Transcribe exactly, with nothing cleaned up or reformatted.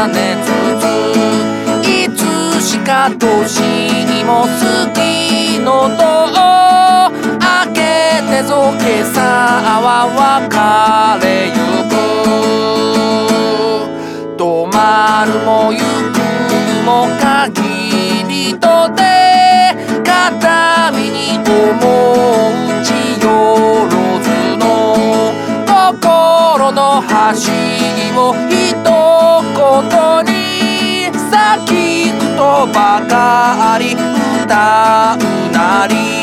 ねつついつしか年も過ぎのと明けてぞ今朝は別れゆく止まるもゆくも限りとて片身に思うちよろずの心の走りを一言に咲きくとばかり歌うなり